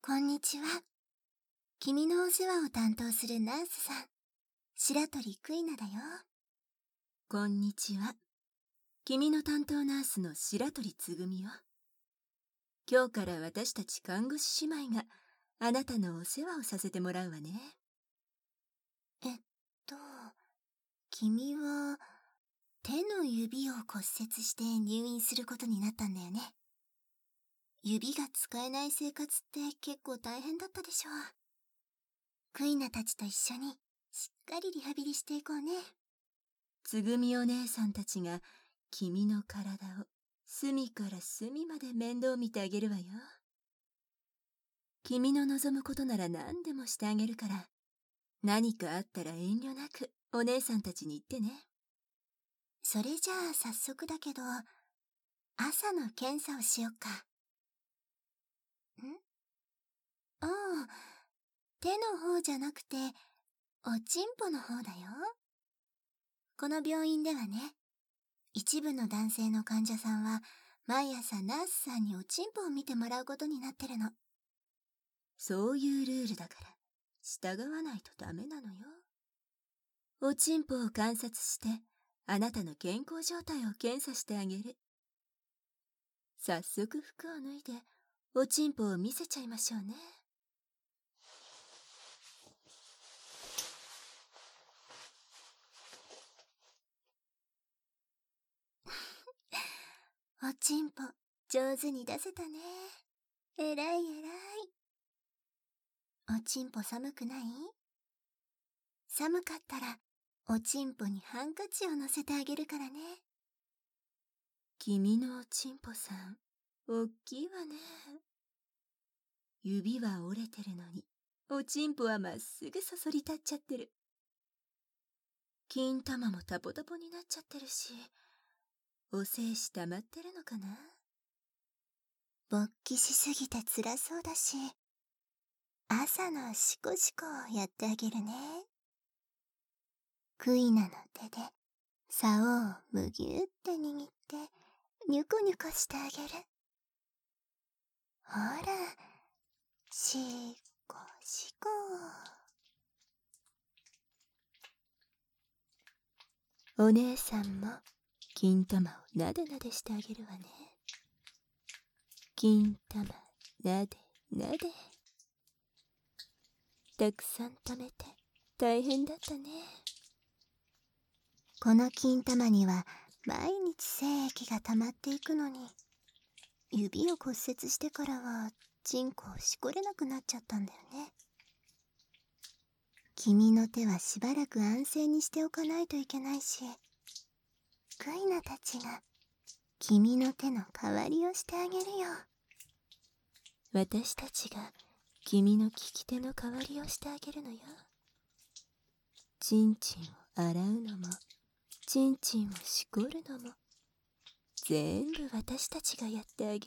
こんにちは。君のお世話を担当するナースさん、白鳥クイナだよ。 こんにちは。君の担当ナースの白鳥つぐみよ。今日から私たち看護師姉妹があなたのお世話をさせてもらうわね。 君は手の指を骨折して入院することになったんだよね。指が使えない生活って結構大変だったでしょう。クイナたちと一緒にしっかりリハビリしていこうね。 つぐみお姉さんたちが君の体を隅から隅まで面倒見てあげるわよ。君の望むことなら何でもしてあげるから、何かあったら遠慮なくお姉さんたちに言ってね。 それじゃあ早速だけど、朝の検査をしよっか。ああ、手の方じゃなくて、おちんぽの方だよ。この病院ではね、一部の男性の患者さんは、毎朝ナースさんにおちんぽを見てもらうことになってるの。 そういうルールだから、従わないとダメなのよ。おちんぽを観察して、あなたの健康状態を検査してあげる。早速服を脱いで、おちんぽを見せちゃいましょうね。 おちんぽ、上手に出せたね。えらいえらい。おちんぽ寒くない？寒かったら、おちんぽにハンカチを乗せてあげるからね。 君のおちんぽさん、おっきいわね。指は折れてるのに、おちんぽはまっすぐそそり立っちゃってる。金玉もタポタポになっちゃってるし、お精子溜まってるのかな？ 勃起しすぎて辛そうだし、朝のシコシコをやってあげるね。クイナの手で、竿をむぎゅーって握って、ニュコニュコしてあげる。ほら、シコシコ。 お姉さんも、金玉をなでなでしてあげるわね。金玉、なでなで。たくさん貯めて、大変だったね。 この金玉には毎日精液が溜まっていくのに、指を骨折してからはチンコをしこれなくなっちゃったんだよね。君の手はしばらく安静にしておかないといけないし、クイナたちが君の手の代わりをしてあげるよ。 私たちが君の利き手の代わりをしてあげるのよ。チンチンを洗うのも、チンチンをしこるのも、全部私たちがやってあげる。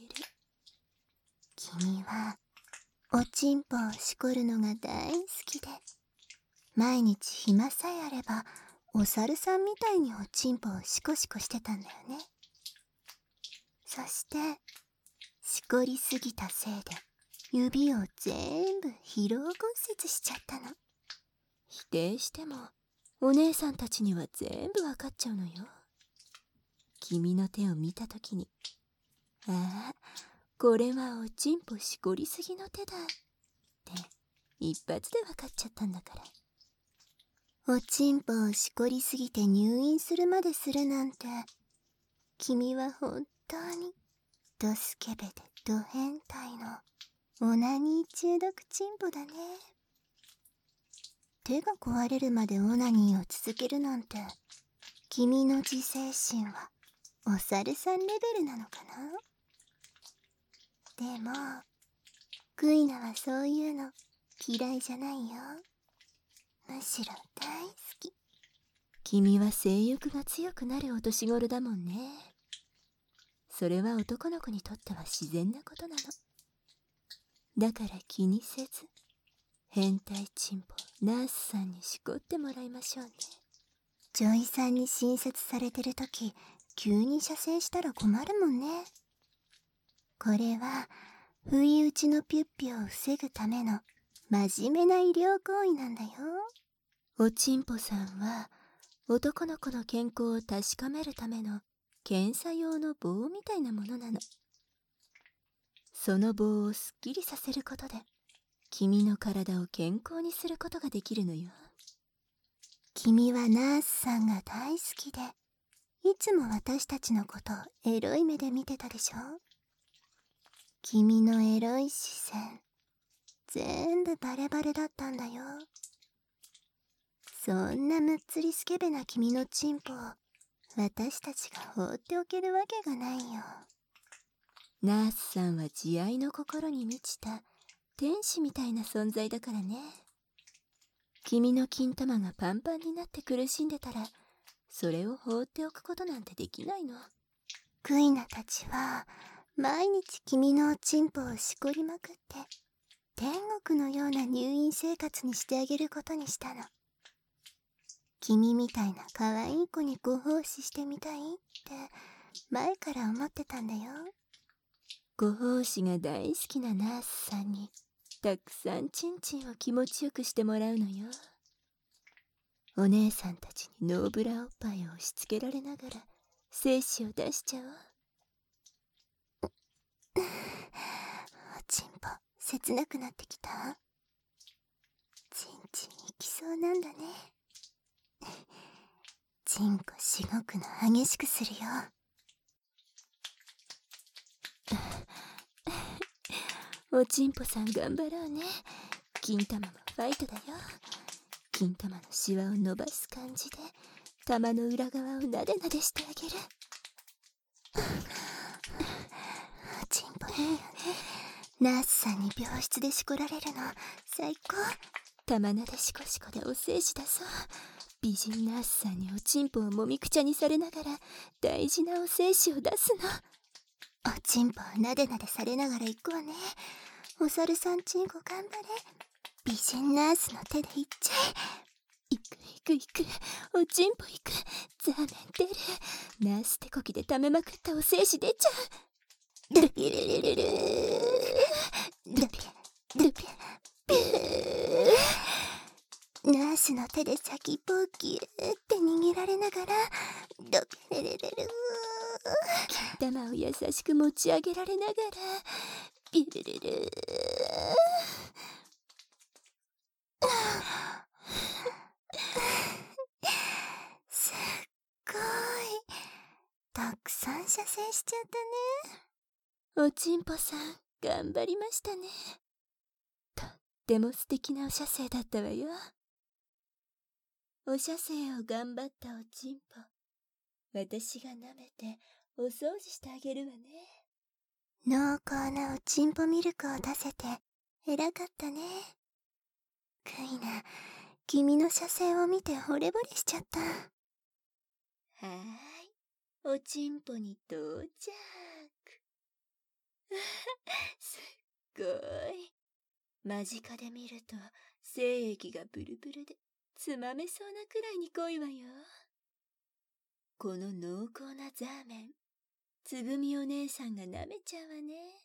君はおちんぽをしこるのが大好きで、毎日暇さえあればお猿さんみたいにおちんぽをシコシコしてたんだよね。そしてしこりすぎたせいで指を全部疲労骨折しちゃったの。 否定してもお姉さんたちには全部わかっちゃうのよ。君の手を見たときに、ああ、これはおちんぽしこりすぎの手だって一発でわかっちゃったんだから。 おちんぽをしこりすぎて入院するまでするなんて、君は本当にドスケベでド変態のオナニー中毒チンポだね。手が壊れるまでオナニーを続けるなんて、君の自制心はお猿さんレベルなのかな？でもクイナはそういうの嫌いじゃないよ。むしろ大好き。 君は性欲が強くなるお年頃だもんね。それは男の子にとっては自然なことなの。だから気にせず、変態チンポナースさんにしこってもらいましょうね。 女医さんに診察されてるとき、急に射精したら困るもんね。これは不意打ちのピュッピュを防ぐための真面目な医療行為なんだよ。 おちんぽさんは男の子の健康を確かめるための検査用の棒みたいなものなの。その棒をすっきりさせることで君の体を健康にすることができるのよ。 君はナースさんが大好きで、いつも私たちのことをエロい目で見てたでしょ。君のエロい視線、全部バレバレだったんだよ。そんなむっつりスケベな君のチンポを私たちが放っておけるわけがないよ。 ナースさんは慈愛の心に満ちた天使みたいな存在だからね。君の金玉がパンパンになって苦しんでたら、それを放っておくことなんてできないの。 クイナたちは毎日君のおちんぽをしこりまくって天国のような入院生活にしてあげることにしたの。君みたいな可愛い子にご奉仕してみたいって前から思ってたんだよ。 ご奉仕が大好きなナースさんにたくさんチンチンを気持ちよくしてもらうのよ。お姉さんたちにノーブラおっぱいを押し付けられながら精子を出しちゃおう。 おちんぽ切なくなってきた。チンチンいきそうなんだね。チンコしごくの激しくするよ。 おちんぽさん頑張ろうね。金玉もファイトだよ。金玉のシワを伸ばす感じで玉の裏側をなでなでしてあげる。 おちんぽいいよね。ナースさんに病室でしこられるの最高。 玉なでしこしこでお精子だそう。美人ナースさんにおちんぽをもみくちゃにされながら大事なお精子を出すの。 おちんぽをなでなでされながら行くわね。お猿さんチンコ頑張れ。美人ナースの手で行っちゃえ。 行くおちんぽ行く。ザーメン出る。ナース手こきで溜めまくったお精子出ちゃう。 ルピルルルルルルピルピピナースの手で先っぽをギューって握られながらルピルルルル金玉を優しく持ち上げられながらピルルルすっごいたくさん射精しちゃったね。 おちんぽさん頑張りましたね。とっても素敵なお射精だったわよ。お射精を頑張ったおちんぽ、私が舐めてお掃除してあげるわね。 濃厚なおちんぽミルクを出せて偉かったね。クイナ、君の射精を見て惚れ惚れしちゃった。 はーい、おちんぽに到着。すっごい。間近で見ると精液がブルブルでつまめそうなくらいに濃いわよ。この濃厚なザーメン、つぐみお姉さんが舐めちゃうわね。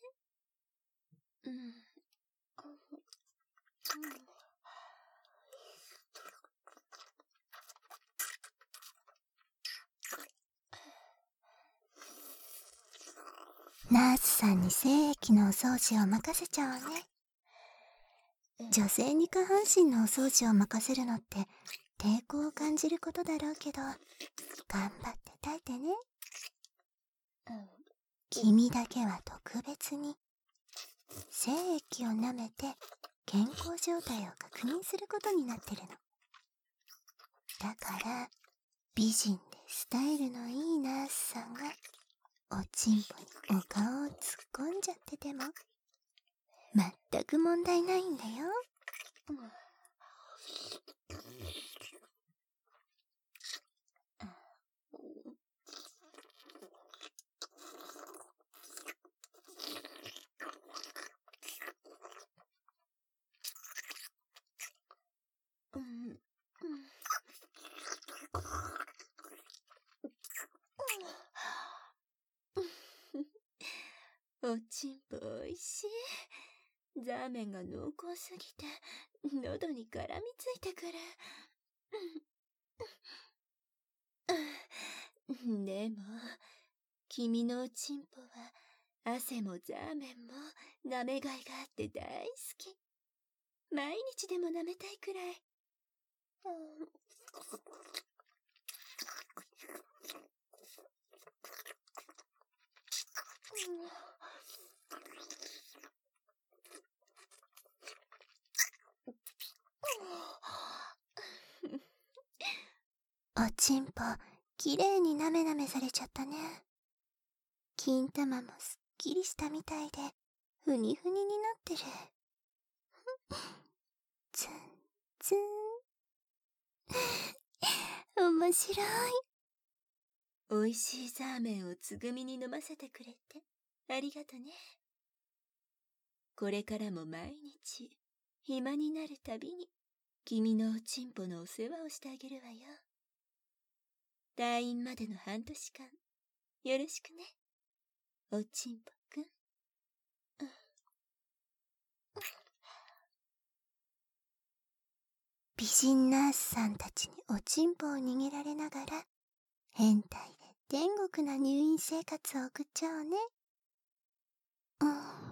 ナースさんに精液のお掃除を任せちゃうわね。女性に下半身のお掃除を任せるのって抵抗を感じることだろうけど、頑張って耐えてね。君だけは特別に精液を舐めて健康状態を確認することになってるの。だから美人でスタイルのいいナースさんがおちんぽにお顔を突っ込んじゃってても全く問題ないんだよ。 おちんぽおいしい。ザーメンが濃厚すぎて、喉に絡みついてくる。でも、君のおちんぽは、汗もザーメンも舐めがいがあって大好き。毎日でも舐めたいくらい。 おちんぽ、きれいになめなめされちゃったね。金玉もすっきりしたみたいで、ふにふにになってる。ツンツン。面白い。 おいしいザーメンをつぐみに飲ませてくれて、ありがとね。これからも毎日、暇になるたびに、君のおちんぽのお世話をしてあげるわよ。退院までの半年間、よろしくね。おちんぽくん。 美人ナースさんたちにおちんぽを握られながら、変態で天国な入院生活を送っちゃおうね。